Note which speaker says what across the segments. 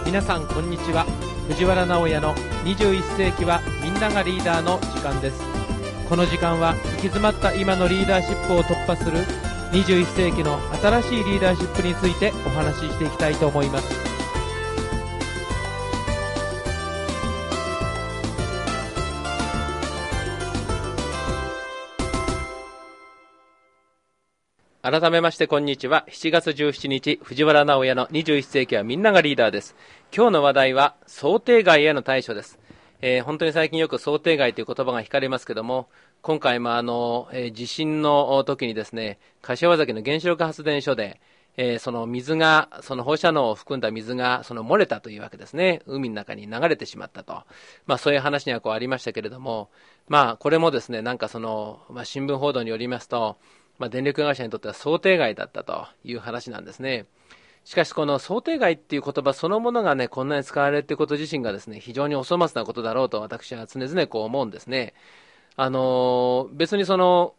Speaker 1: 皆さんこんにちは。藤原直哉の21世紀はみんながリーダーの時間です。この時間は行き詰まった今のリーダーシップを突破する21世紀の新しいリーダーシップについてお話ししていきたいと思います。改めましてこんにちは。7月17日、藤原直哉の21世紀はみんながリーダーです。今日の話題は想定外への対処です。本当に最近よく想定外という言葉が聞かれますけども、今回も地震の時にですね、柏崎の原子力発電所で、その水が、その放射能を含んだ水が漏れたというわけですね。海の中に流れてしまったと。そういう話にはありましたけれども、これもですね、新聞報道によりますと、電力会社にとっては想定外だったという話なんですね。しかしこの想定外っていう言葉そのものがね、こんなに使われるということ自身がですね、非常にお粗末なことだろうと私は常々思うんですね。別に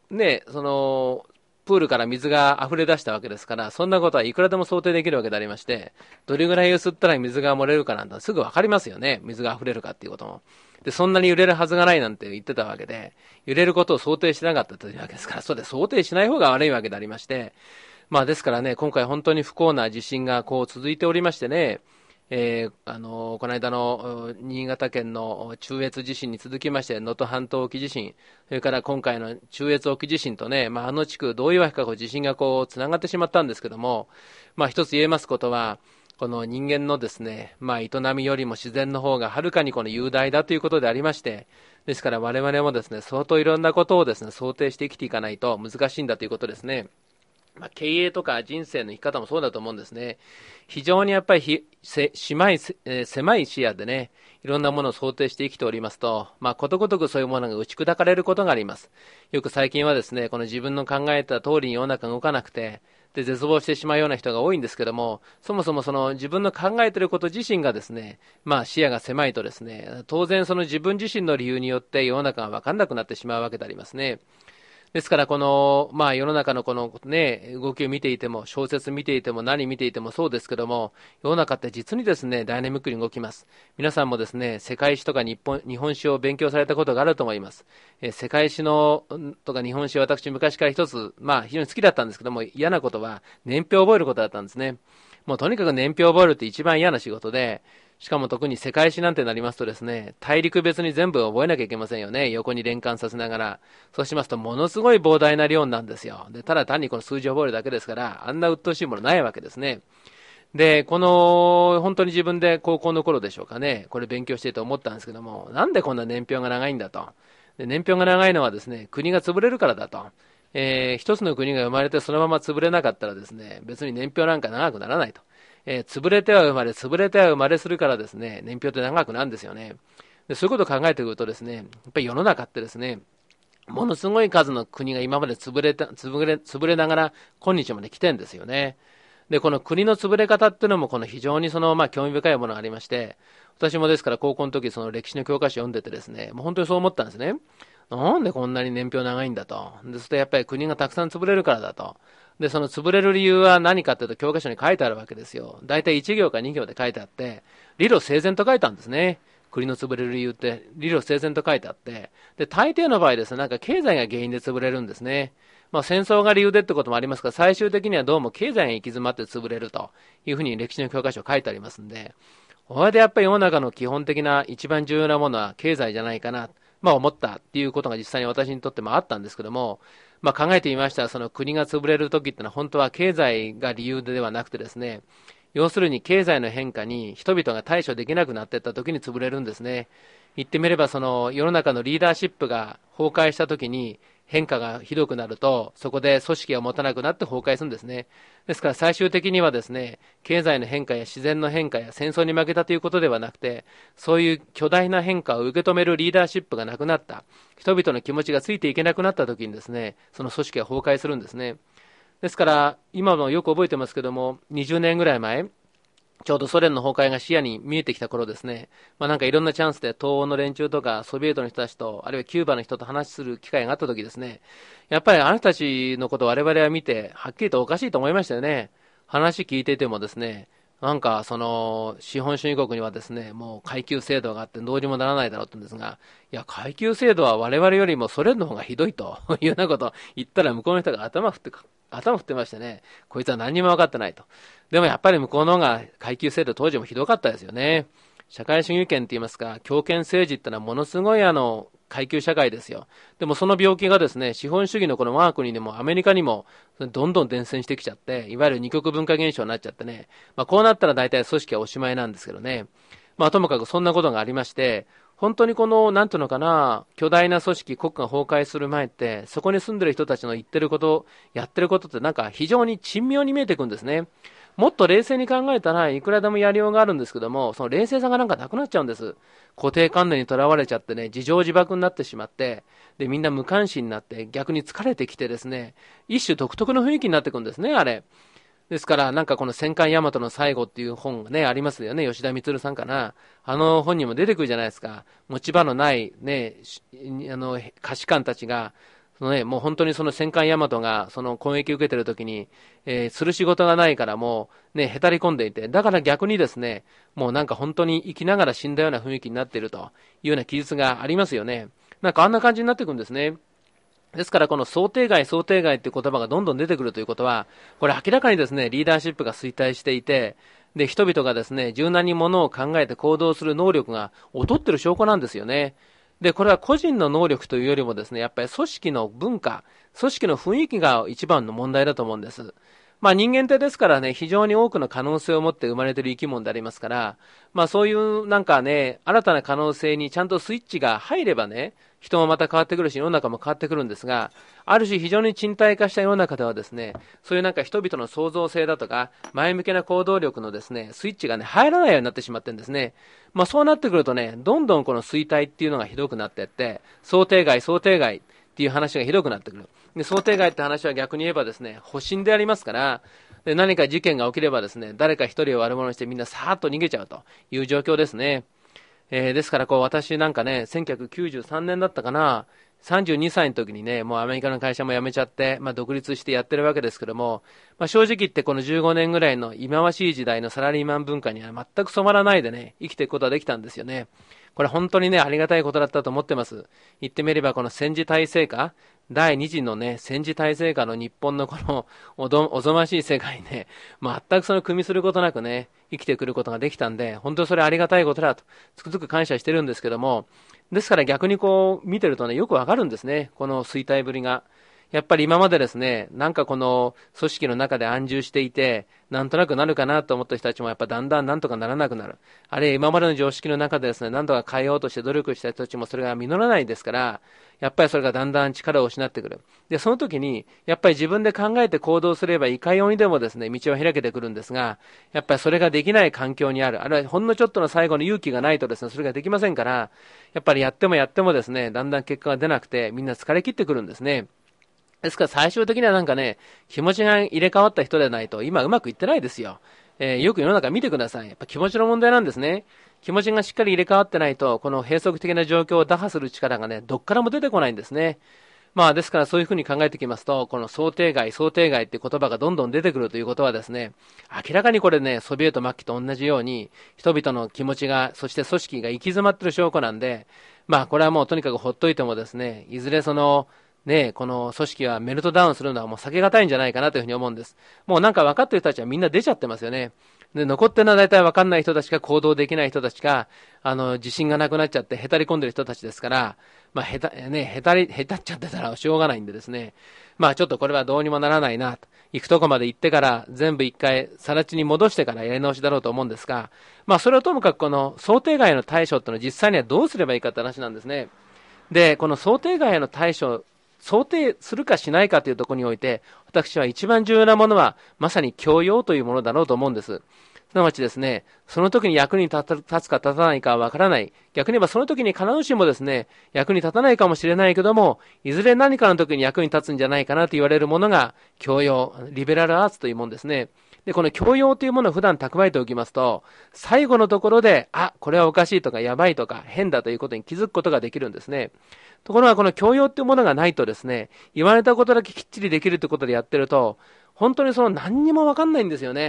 Speaker 1: プールから水が溢れ出したわけですから、そんなことはいくらでも想定できるわけでありまして、どれぐらい揺すったら水が漏れるかなんてすぐわかりますよね。水が溢れるかっていうことも。で、そんなに揺れるはずがないなんて言ってたわけで、揺れることを想定してなかったというわけですから、それで想定しない方が悪いわけでありまして、ですからね、今回本当に不幸な地震が続いておりましてね、この間の新潟県の中越地震に続きまして能登半島沖地震、それから今回の中越沖地震とね、あの地区どういうわけか地震がつながってしまったんですけども、一つ言えますことは、この人間のですね、営みよりも自然の方がはるかに雄大だということでありまして、ですから我々もですね、相当いろんなことをですね、想定して生きていかないと難しいんだということですね。経営とか人生の生き方もそうだと思うんですね。非常にやっぱり狭い視野でね、いろんなものを想定して生きておりますと、ことごとくそういうものが打ち砕かれることがあります。よく最近はですね、この自分の考えた通りに世の中が動かなくて、で絶望してしまうような人が多いんですけども、そもそも自分の考えていること自身がですね、視野が狭いとですね、当然自分自身の理由によって世の中が分かんなくなってしまうわけでありますね。ですから世の中の動きを見ていても、小説見ていても何見ていてもそうですけども、世の中って実にですね、ダイナミックに動きます。皆さんもですね、世界史とか日本史を勉強されたことがあると思います。世界史とか日本史は私昔から一つ、非常に好きだったんですけども、嫌なことは年表を覚えることだったんですね。もうとにかく年表を覚えるって一番嫌な仕事で、しかも特に世界史なんてなりますとですね、大陸別に全部覚えなきゃいけませんよね。横に連関させながら。そうしますとものすごい膨大な量なんですよ。で、ただ単にこの数字を覚えるだけですから、あんな鬱陶しいものないわけですね。で、本当に自分で高校の頃でしょうかね、これ勉強していて思ったんですけども、なんでこんな年表が長いんだと。で、年表が長いのはですね、国が潰れるからだと。一つの国が生まれてそのまま潰れなかったらですね、別に年表なんか長くならないと。潰れては生まれ、潰れては生まれするからですね、年表って長くなるんですよね。で、そういうことを考えてくるとですね、やっぱり世の中ってですね、ものすごい数の国が今まで潰れながら今日まで来てるんですよね。で、この国の潰れ方っていうのも非常に興味深いものがありまして、私もですから高校の時歴史の教科書を読んでてですね、もう本当にそう思ったんですね。なんでこんなに年表長いんだと。で、そしてやっぱり国がたくさん潰れるからだと。で、その潰れる理由は何かというと教科書に書いてあるわけですよ。だいたい1行か2行で書いてあって、理路整然と書いたんですね。国の潰れる理由って理路整然と書いてあって、で、大抵の場合ですね、経済が原因で潰れるんですね。戦争が理由でってこともありますが、最終的にはどうも経済が行き詰まって潰れるというふうに歴史の教科書書いてありますんで、これでやっぱり世の中の基本的な一番重要なものは経済じゃないかな、思ったっていうことが実際に私にとってもあったんですけども、考えてみましたら、国が潰れる時ってのは本当は経済が理由ではなくてですね、要するに経済の変化に人々が対処できなくなっていった時に潰れるんですね。言ってみれば世の中のリーダーシップが崩壊した時に変化がひどくなると、そこで組織が持たなくなって崩壊するんですね。ですから最終的にはですね、経済の変化や自然の変化や戦争に負けたということではなくて、そういう巨大な変化を受け止めるリーダーシップがなくなった、人々の気持ちがついていけなくなった時にですね、その組織が崩壊するんですね。ですから今もよく覚えてますけども、20年ぐらい前、ちょうどソ連の崩壊が視野に見えてきた頃ですね、いろんなチャンスで東欧の連中とかソビエトの人たちと、あるいはキューバの人と話する機会があった時ですね、やっぱりあの人たちのことを我々は見て、はっきりとおかしいと思いましたよね。話聞いていてもですね、 なんか、その、資本主義国にはですね、もう階級制度があってどうにもならないだろうって言うんですが、いや、階級制度は我々よりもソ連の方がひどいというようなことを言ったら向こうの人が頭振ってましてね、こいつは何にも分かってないと。でもやっぱり向こうの方が階級制度当時もひどかったですよね。社会主義権って言いますか、強権政治ってのはものすごい階級社会ですよ。でもその病気がですね、資本主義のこの我が国にもアメリカにもどんどん伝染してきちゃって、いわゆる二極文化現象になっちゃってね、こうなったら大体組織はおしまいなんですけどね。ともかくそんなことがありまして、本当にこの、なんていうのかな、巨大な組織、国家が崩壊する前って、そこに住んでる人たちの言ってること、やってることってなんか非常に珍妙に見えてくるんですね。もっと冷静に考えたらいくらでもやりようがあるんですけども、その冷静さがなんかなくなっちゃうんです。固定観念にとらわれちゃってね、自情自爆になってしまって、で、みんな無関心になって逆に疲れてきてですね、一種独特の雰囲気になってくるんですね、あれ。ですから、なんかこの戦艦大和の最後っていう本がね、ありますよね。吉田光さんかな。あの本にも出てくるじゃないですか。持ち場のないね、下士官たちが、そのね、もう本当にその戦艦大和がその攻撃を受けてる時に、する仕事がないからもうね、へたり込んでいて、だから逆にですね、もうなんか本当に生きながら死んだような雰囲気になっているというような記述がありますよね。なんかあんな感じになっていくんですね。ですからこの想定外、想定外っていう言葉がどんどん出てくるということは、これ明らかにですね、リーダーシップが衰退していて、で、人々がですね、柔軟にものを考えて行動する能力が劣ってる証拠なんですよね。で、これは個人の能力というよりもですね、やっぱり組織の文化、組織の雰囲気が一番の問題だと思うんです。人間ってですからね、非常に多くの可能性を持って生まれている生き物でありますから、そういうなんかね、新たな可能性にちゃんとスイッチが入ればね、人もまた変わってくるし、世の中も変わってくるんですが、ある種非常に賃貸化した世の中ではですね、そういうなんか人々の創造性だとか、前向きな行動力のですね、スイッチがね、入らないようになってしまってるんですね。そうなってくるとね、どんどんこの衰退っていうのがひどくなっていって、想定外、想定外っていう話がひどくなってくる。で、想定外って話は逆に言えばですね、保身でありますから、で、何か事件が起きればですね、誰か一人を悪者にしてみんなさーっと逃げちゃうという状況ですね。ですからこう私なんかね、1993年だったかな、32歳の時にね、もうアメリカの会社も辞めちゃって、独立してやってるわけですけども、正直言ってこの15年ぐらいの忌まわしい時代のサラリーマン文化には全く染まらないでね、生きていくことができたんですよね。これ本当にね、ありがたいことだったと思ってます。言ってみればこの戦時体制下、第二次のね、戦時体制下の日本のこのおぞましい世界ね、全くその組みすることなくね、生きてくることができたんで、本当にそれありがたいことだと、つくづく感謝してるんですけども、ですから逆にこう見てるとね、よくわかるんですね、この衰退ぶりが。やっぱり今までですね、なんかこの組織の中で安住していて、なんとなくなるかなと思った人たちもやっぱだんだんなんとかならなくなる。あるいは今までの常識の中でですね、なんとか変えようとして努力した人たちもそれが実らないですから、やっぱりそれがだんだん力を失ってくる。で、その時に、やっぱり自分で考えて行動すればいかようにでもですね、道は開けてくるんですが、やっぱりそれができない環境にある。あるいはほんのちょっとの最後の勇気がないとですね、それができませんから、やっぱりやってもやってもですね、だんだん結果が出なくて、みんな疲れ切ってくるんですね。ですから最終的にはなんかね、気持ちが入れ替わった人でないと、今うまくいってないですよ。よく世の中見てください。やっぱ気持ちの問題なんですね。気持ちがしっかり入れ替わってないと、この閉塞的な状況を打破する力がね、どっからも出てこないんですね。ですからそういうふうに考えてきますと、この想定外、想定外って言葉がどんどん出てくるということはですね、明らかにこれね、ソビエト末期と同じように、人々の気持ちが、そして組織が行き詰まってる証拠なんで、これはもうとにかくほっといてもですね、いずれその、ね、この組織はメルトダウンするのはもう避けがたいんじゃないかなというふうに思うんです。もうなんか分かっている人たちはみんな出ちゃってますよね。で、残ってるのは大体分かんない人たちか行動できない人たちか、自信がなくなっちゃってへたり込んでる人たちですから、へたっちゃってたらしょうがないんでですね。ちょっとこれはどうにもならないなと。行くとこまで行ってから全部一回更地に戻してからやり直しだろうと思うんですが、それをともかくこの想定外の対処っていうのは実際にはどうすればいいかって話なんですね。で、この想定外の対処、想定するかしないかというところにおいて、私は一番重要なものは、まさに教養というものだろうと思うんです。すなわちですね、その時に役に立つか立たないかはわからない。逆に言えばその時に必ずしもですね、役に立たないかもしれないけども、いずれ何かの時に役に立つんじゃないかなと言われるものが、教養、リベラルアーツというものですね。で、この教養というものを普段蓄えておきますと、最後のところで、これはおかしいとか、やばいとか、変だということに気づくことができるんですね。ところがこの教養っていうものがないとですね、言われたことだけきっちりできるってことでやってると、本当にその何にもわかんないんですよね。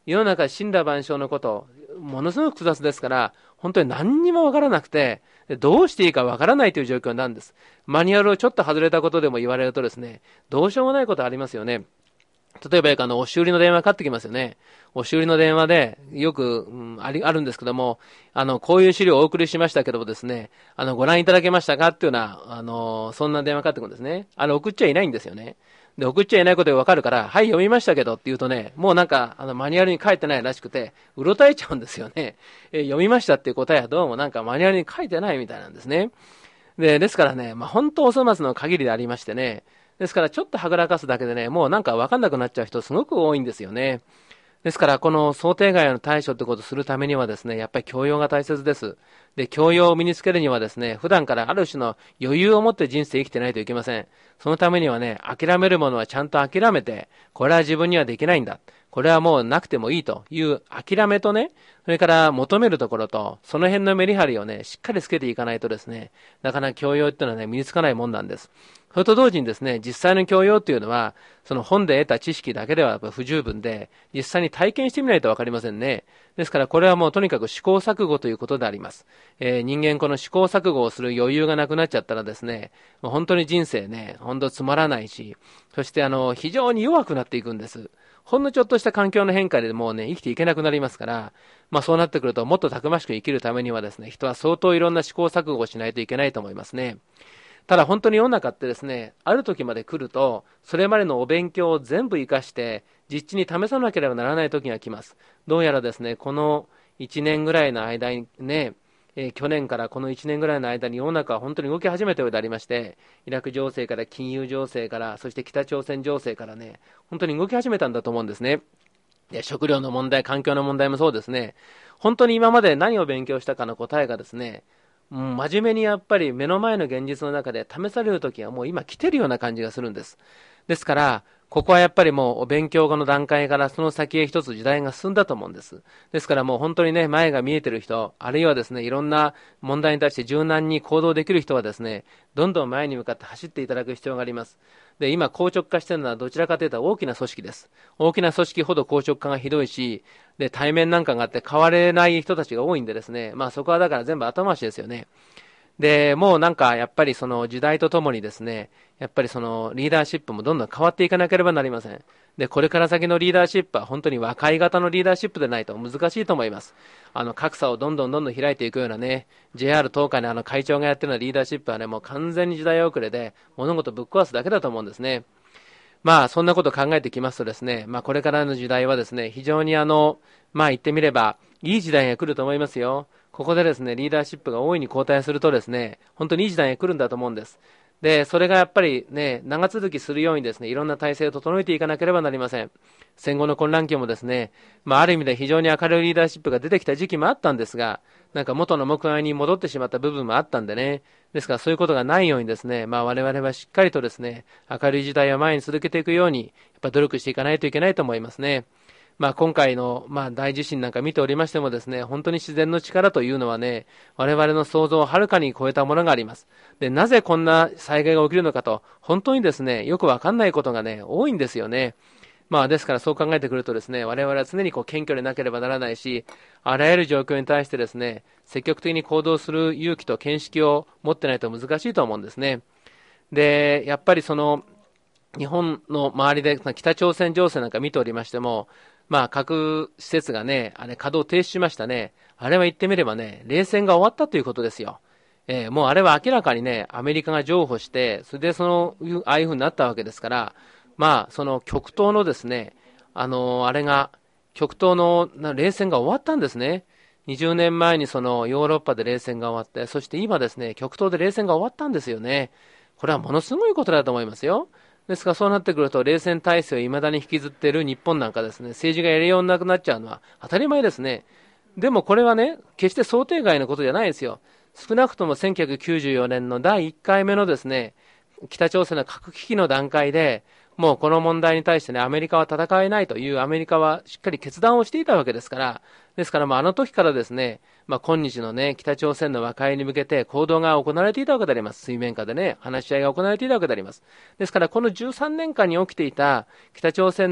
Speaker 1: 世の中神羅万象のこと、ものすごく複雑ですから、本当に何にもわからなくて、どうしていいかわからないという状況なんです。マニュアルをちょっと外れたことでも言われるとですね、どうしようもないことありますよね。例えば、押し売りの電話かかってきますよね。押し売りの電話で、よく、あるんですけども、こういう資料をお送りしましたけどもですね、ご覧いただけましたかっていうような、そんな電話かかってくるんですね。送っちゃいないんですよね。で、送っちゃいないことがわかるから、はい、読みましたけどって言うとね、もうなんか、マニュアルに書いてないらしくて、うろたえちゃうんですよね。読みましたっていう答えはどうもなんかマニュアルに書いてないみたいなんですね。ですからね、本当お粗末の限りでありましてね、ですからちょっとはぐらかすだけでね、もうなんかわかんなくなっちゃう人すごく多いんですよね。ですから、この想定外の対処ってことをするためにはですね、やっぱり教養が大切です。で、教養を身につけるにはですね、普段からある種の余裕を持って人生生きてないといけません。そのためにはね、諦めるものはちゃんと諦めて、これは自分にはできないんだ。これはもうなくてもいいという諦めとね、それから求めるところと、その辺のメリハリをね、しっかりつけていかないとですね、なかなか教養っていうのはね、身につかないもんなんです。それと同時にですね、実際の教養っていうのは、その本で得た知識だけではやっぱ不十分で、実際に体験してみないとわかりませんね。ですからこれはもうとにかく試行錯誤ということであります。人間この試行錯誤をする余裕がなくなっちゃったらですね、もう本当に人生ね、本当つまらないし、そして非常に弱くなっていくんです。ほんのちょっとした環境の変化でもうね、生きていけなくなりますから、そうなってくるともっとたくましく生きるためにはですね、人は相当いろんな試行錯誤をしないといけないと思いますね。ただ本当に世の中ってですね、ある時まで来ると、それまでのお勉強を全部活かして、実地に試さなければならない時が来ます。どうやらですね、この1年ぐらいの間にね、去年からこの1年ぐらいの間に世の中は本当に動き始めたようでありまして、イラク情勢から金融情勢から、そして北朝鮮情勢からね、本当に動き始めたんだと思うんですね。食料の問題、環境の問題もそうですね。本当に今まで何を勉強したかの答えがですね、真面目にやっぱり目の前の現実の中で試される時はもう今来てるような感じがするんです。ですから、ここはやっぱりもうお勉強後の段階からその先へ一つ時代が進んだと思うんです。ですからもう本当にね、前が見えてる人、あるいはですね、いろんな問題に対して柔軟に行動できる人はですね、どんどん前に向かって走っていただく必要があります。で、今硬直化しているのはどちらかというと大きな組織です。大きな組織ほど硬直化がひどいし、で、対面なんかがあって変われない人たちが多いんでですね、そこはだから全部後回しですよね。で、もうなんかやっぱりその時代とともにですね、やっぱりそのリーダーシップもどんどん変わっていかなければなりません。で、これから先のリーダーシップは本当に若い型のリーダーシップでないと難しいと思います。格差をどんどん開いていくようなね、JR 東海の会長がやってるようなリーダーシップはね、もう完全に時代遅れで物事ぶっ壊すだけだと思うんですね。そんなことを考えてきますとですね、これからの時代はですね、非常に言ってみれば、いい時代が来ると思いますよ。ここでですね、リーダーシップが大いに交代するとですね、本当にいい時代が来るんだと思うんです。で、それがやっぱりね、長続きするようにですね、いろんな体制を整えていかなければなりません。戦後の混乱期もですね、ある意味で非常に明るいリーダーシップが出てきた時期もあったんですが、なんか元の木阿弥に戻ってしまった部分もあったんでね、ですからそういうことがないようにですね、我々はしっかりとですね、明るい時代を前に続けていくように、やっぱ努力していかないといけないと思いますね。今回の、大地震なんか見ておりましてもですね、本当に自然の力というのはね、我々の想像をはるかに超えたものがあります。で、なぜこんな災害が起きるのかと、本当にですね、よくわかんないことがね、多いんですよね。ですからそう考えてくるとですね、我々は常に謙虚でなければならないし、あらゆる状況に対してですね、積極的に行動する勇気と見識を持ってないと難しいと思うんですね。で、やっぱりその、日本の周りで北朝鮮情勢なんか見ておりましても、核施設がね、あれ稼働停止しましたね。あれは言ってみればね、冷戦が終わったということですよ。もうあれは明らかにね、アメリカが譲歩して、それでああいう風になったわけですから、その極東のですね、あれが、極東の冷戦が終わったんですね。20年前にそのヨーロッパで冷戦が終わって、そして今ですね、極東で冷戦が終わったんですよね。これはものすごいことだと思いますよ。ですからそうなってくると冷戦体制を未だに引きずっている日本なんかですね、政治がやりようなくなっちゃうのは当たり前ですね。でもこれはね、決して想定外のことじゃないですよ。少なくとも1994年の第1回目のですね、北朝鮮の核危機の段階で、もうこの問題に対してね、アメリカは戦えないというアメリカはしっかり決断をしていたわけですから、ですからあの時からですね、今日のね、北朝鮮の和解に向けて行動が行われていたわけであります。水面下で話し合いが行われていたわけであります。ですからこの13年間に起きていた北朝鮮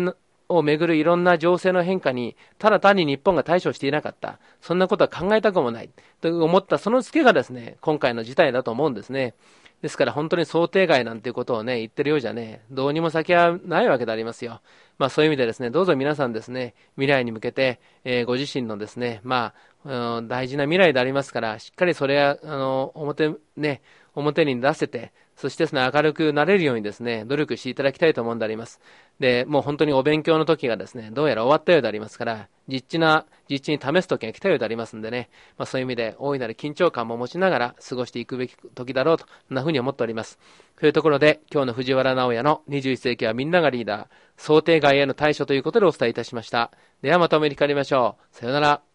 Speaker 1: をめぐるいろんな情勢の変化に、ただ単に日本が対処していなかった。そんなことは考えたくもない。と思ったそのツケがですね、今回の事態だと思うんですね。ですから本当に想定外なんていうことをね、言ってるようじゃね、どうにも先はないわけでありますよ。そういう意味でですね、どうぞ皆さんですね、未来に向けて、ご自身のですね、大事な未来でありますから、しっかりそれは、表に出せて、そしてですね、明るくなれるようにですね、努力していただきたいと思うんであります。で、もう本当にお勉強の時がですね、どうやら終わったようでありますから、実地に試す時が来たようでありますんでね、そういう意味で大いなる緊張感も持ちながら過ごしていくべき時だろうと、そんな風に思っております。というところで、今日の藤原直也の21世紀はみんながリーダー、想定外への対処ということでお伝えいたしました。ではまたお目にかかりましょう。さようなら。